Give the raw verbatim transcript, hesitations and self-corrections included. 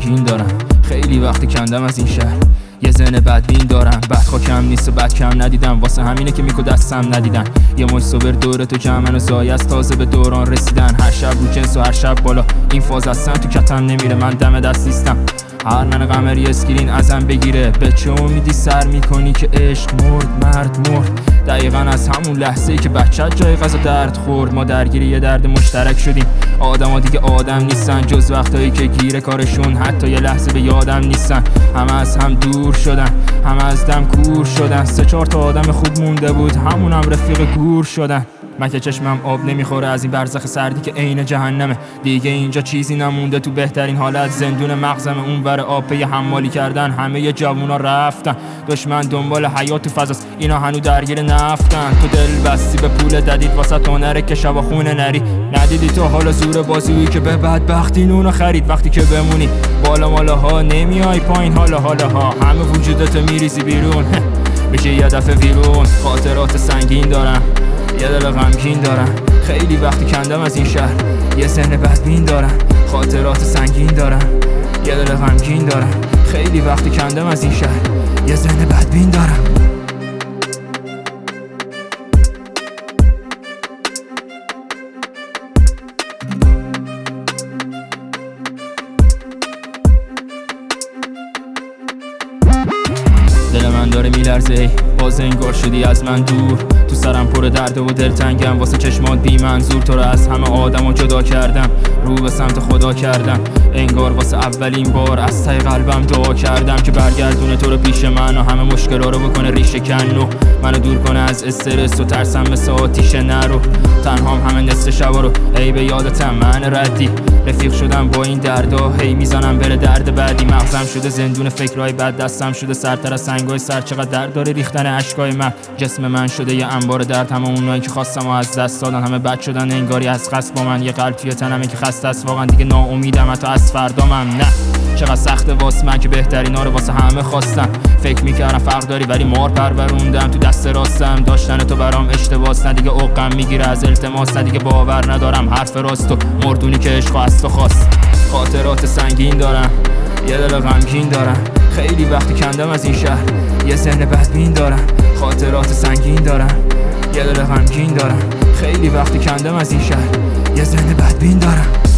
غمگین دارم، خیلی وقتی کندم از این شهر، یه ذهن بدبین دارم. بد خاکم نیست و بد کم ندیدم، واسه همینه که میکو دستم ندیدن. یه مش صبر دور تو جمعن و زای از تازه به دوران رسیدن. هر شب رو جنس و هر شب بالا، این فاز هستن تو کتم نمیره، من دم دست نیستم. هر من قمری اسکرین ازم بگیره، به چه امیدی سر میکنی که عشق مرد مرد مرد. دقیقا از همون لحظه‌ای که بچت جای غذا درد خورد، ما درگیر یه درد مشترک شدیم. آدما دیگه آدم نیستن جز وقتایی که گیره کارشون حتی یه لحظه به یادم نیستن. همه از هم دور شدن، همه از دم کور شدن. سه چهار تا آدم خوب مونده بود، همون هم رفیق گور شدن. من که چشمم آب نمیخوره از این برزخ سردی که عین جهنمه. دیگه اینجا چیزی نمونده تو بهترین حالت، زندون مغزم اون ور آب پی حمالی کردن. همه ی جوونا رفتن، دشمن دنبال حیات تو فضاست، اینا هنو درگیر نفتن. تو دل بستی به پول ددید واسه تو نره که شبا خونه نری. ندیدی تو حالا زور بازیویی که به بدبختی نونو خرید. وقتی که بمونی بالا مالا ها، نمیای پایین حالا حالا ها، همه وجودتو میریزی بیرون بشه یه دفعه ویرون. خاطرات سنگین دارم، یه دل غمگین دارم، خیلی وقتی کندم از این شهر، یه ذهن بدبین دارم. خاطرات سنگین دارم، یه دل غمگین دارم، خیلی وقتی کندم از این شهر، یه ذهن بدبین دارم. دل من داره میلرزه، ای باز انگار شدی از من دور. تو سرم پر درد و دلتنگم، واسه چشمات بی منظور. تو رو از همه آدما جدا کردم، رو به سمت خدا کردم. انگار واسه اولین بار از ته قلبم دعا کردم که برگردونه تو رو پیش من و همه مشکلا رو بکنه ریشه کن و منو دور کنه از استرس و ترسم مثل آتیش نرو. تنهام همه نصف شبا رو، ای به یادتم من ردی. رفیق شدم با این دردا، هی میزنم بره درد بعدی. مغزم شده زندون فکرای بد، دستم شده سرتر از سنگای سر. چقدر درد داره ریختن اشکای من، جسم من شده یه انبار درد. همه اونایی که خواستم و از دست دادن، همه بد شدن انگاری از قصد با من. یه قلب توی تنمه که خسته است واقعا، دیگه ناامیدم حتی از فردامم. نه چقدر سخته واسه من که بهترینا رو واسه همه خواستم. فکر میکردم فرق داری ولی مار پروروندم تو دست راستم. داشتن تو برام اشتباس، نه دیگه عقم میگیره از التماس، نه دیگه باور ندارم حرف راستو مردونی که عشق از تو خواست. خاطرات سنگین دارم، یه دل غمگین دارم، خیلی وقتی کندم از این شهر، یه ذهن بدبین دارم. خاطرات سنگین دارم، یه دل غمگین دارم، خیلی وقتی کندم از این شهر، یه ذهن بدبین دارم.